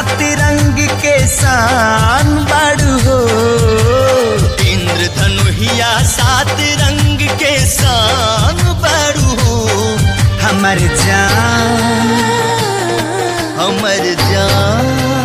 सात रंग के शान बाड़ू हो। इंद्रधनुहिया सात रंग के शान बाड़ू हो। हमर जान हमर जान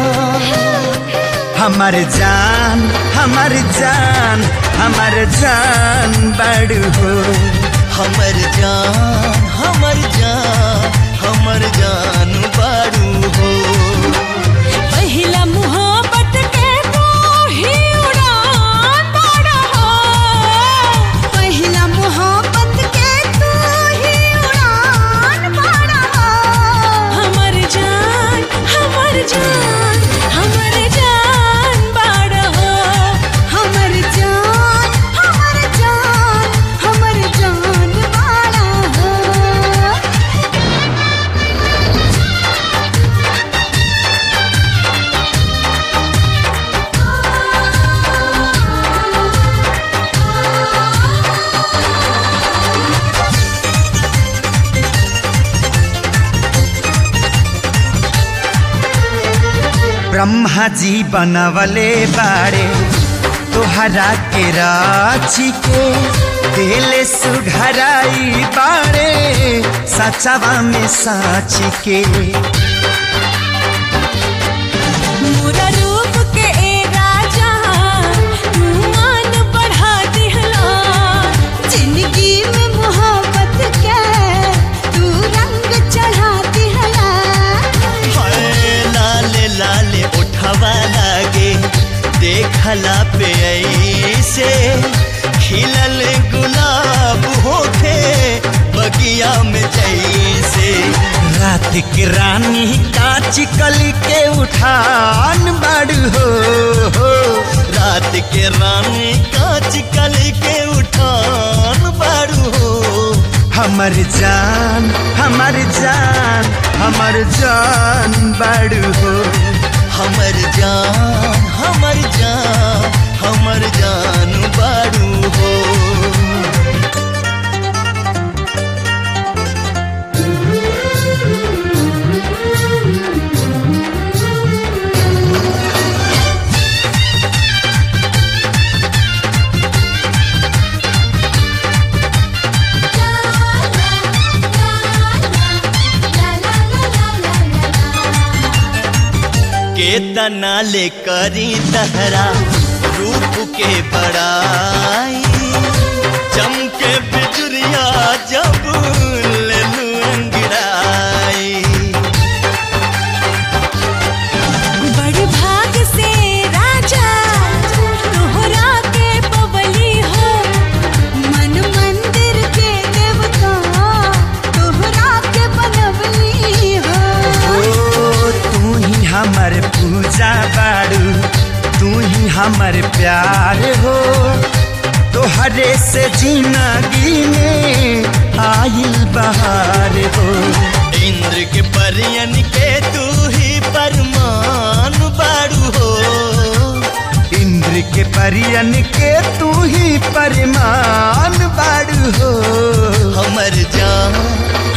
हमर जान हमर जान हमर जान बाड़ू हो। हमर जान हमर जान हमर जान बाड़ू हो। पहिला मोहब्बत के तू ही उड़ान बाड़ा हो। पहिला मोहब्बत के तू ही उड़ान बाड़ा हो। हमर जान हमर जान हमर जान बाड़ा हो। हमर जान हमर जान हमर जान बाड़ा हो। ब्रह्मा जी बनवले बाड़े तोहरा के राची के। दिल सुघराई बाड़े सचवा में साची के। मोरा रूप के ए राजा तू मान बढ़ा दिहला। जिंदगी में मोहब्बत के तू रंग चढ़ा दिहला। हाय लाले लाले उठवा लागे देखला पे ऐसे। खिलल गुलाब होके बगिया में जैसे। रात के रानी कांच कली के उठान बाड़ू हो। रात के रानी कांच कली के उठान बाड़ू हो। हमर जान हमर जान हमर जान बाड़ू हो। हमर जान हमर जान हमर जान बाड़ू हो। केतना ले करी तहरा रूप के बड़ाई। चमके बिजुरिया जब लेलू अंगड़ाई। बड़ भाग से राजा तोहरा के पवली हो। मन मंदिर के देवता तोहरा के बनवली हो। ओ तू ही हमर पूजा बाड़ू तू ही हमर प्यार हो। तोहरे से जिंदगी में आइल बहार हो। इंद्र के परियन के तू ही परमान बाड़ू हो। इंद्र के परियन के तू ही परमान बाड़ू हो। हमर जान